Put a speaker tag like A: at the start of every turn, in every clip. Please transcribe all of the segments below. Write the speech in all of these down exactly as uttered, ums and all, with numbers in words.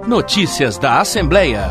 A: Notícias da Assembleia.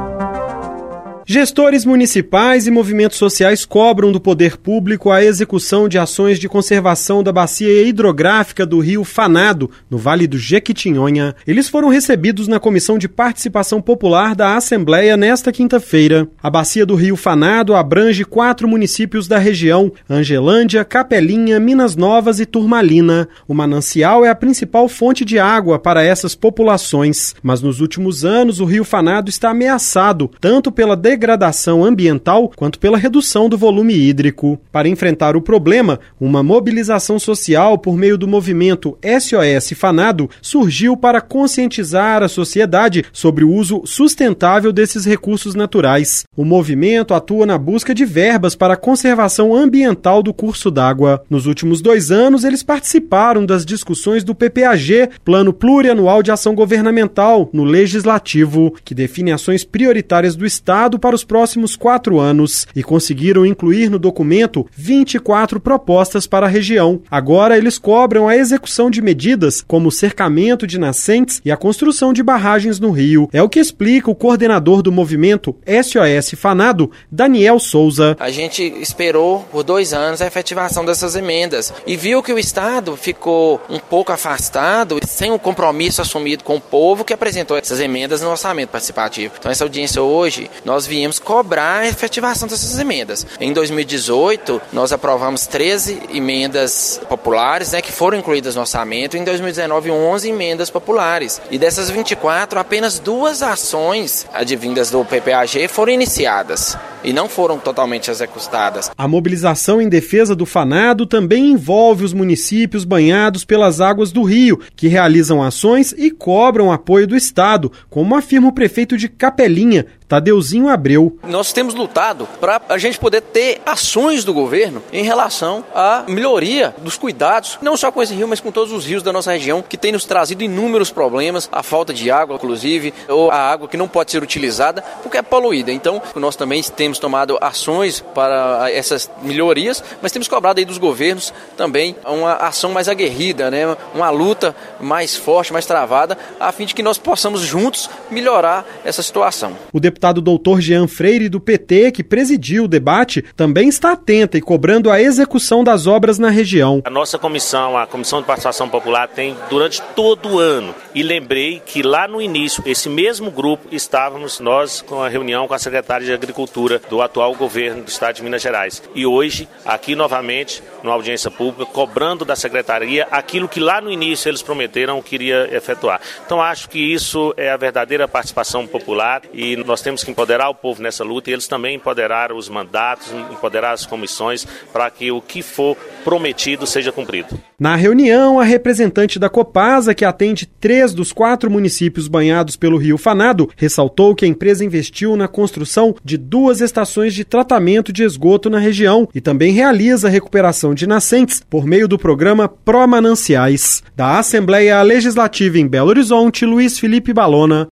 B: Gestores municipais e movimentos sociais cobram do poder público a execução de ações de conservação da bacia hidrográfica do rio Fanado, no Vale do Jequitinhonha. Eles foram recebidos na Comissão de Participação Popular da Assembleia nesta quinta-feira. A bacia do rio Fanado abrange quatro municípios da região: Angelândia, Capelinha, Minas Novas e Turmalina. O manancial é a principal fonte de água para essas populações, mas nos últimos anos o rio Fanado está ameaçado, tanto pela degradação degradação ambiental quanto pela redução do volume hídrico. Para enfrentar o problema, uma mobilização social por meio do movimento S O S Fanado surgiu para conscientizar a sociedade sobre o uso sustentável desses recursos naturais. O movimento atua na busca de verbas para a conservação ambiental do curso d'água. Nos últimos dois anos, eles participaram das discussões do P P A G, Plano Plurianual de Ação Governamental, no Legislativo, que define ações prioritárias do Estado para os próximos quatro anos, e conseguiram incluir no documento vinte e quatro propostas para a região. Agora eles cobram a execução de medidas como o cercamento de nascentes e a construção de barragens no rio. É o que explica o coordenador do movimento S O S Fanado, Daniel Souza.
C: A gente esperou por dois anos a efetivação dessas emendas e viu que o Estado ficou um pouco afastado, sem um compromisso assumido com o povo que apresentou essas emendas no orçamento participativo. Então essa audiência hoje, nós viemos cobrar a efetivação dessas emendas. Em dois mil e dezoito, nós aprovamos treze emendas populares, né, que foram incluídas no orçamento. Em dois mil e dezenove, onze emendas populares. E dessas vinte e quatro, apenas duas ações advindas do P P A G foram iniciadas e não foram totalmente executadas.
B: A mobilização em defesa do Fanado também envolve os municípios banhados pelas águas do rio, que realizam ações e cobram apoio do Estado, como afirma o prefeito de Capelinha, Tadeuzinho Abreu.
D: Nós temos lutado para a gente poder ter ações do governo em relação à melhoria dos cuidados, não só com esse rio, mas com todos os rios da nossa região, que tem nos trazido inúmeros problemas, a falta de água, inclusive, ou a água que não pode ser utilizada porque é poluída. Então, nós também temos tomado ações para essas melhorias, mas temos cobrado aí dos governos também uma ação mais aguerrida, né? Uma luta mais forte, mais travada, a fim de que nós possamos juntos melhorar essa situação.
B: O deputado doutor Jean Freire, do P T, que presidiu o debate, também está atenta e cobrando a execução das obras na região.
E: A nossa comissão, a Comissão de Participação Popular, tem durante todo o ano, e lembrei que lá no início, esse mesmo grupo, estávamos nós com a reunião com a secretária de Agricultura do atual governo do Estado de Minas Gerais. E hoje, aqui novamente, numa audiência pública, cobrando da secretaria aquilo que lá no início eles prometeram que iria efetuar. Então acho que isso é a verdadeira participação popular e nós temos Temos que empoderar o povo nessa luta e eles também empoderar os mandatos, empoderar as comissões para que o que for prometido seja cumprido.
B: Na reunião, a representante da Copasa, que atende três dos quatro municípios banhados pelo rio Fanado, ressaltou que a empresa investiu na construção de duas estações de tratamento de esgoto na região e também realiza a recuperação de nascentes por meio do programa Pró Mananciais. Da Assembleia Legislativa em Belo Horizonte, Luiz Felipe Balona.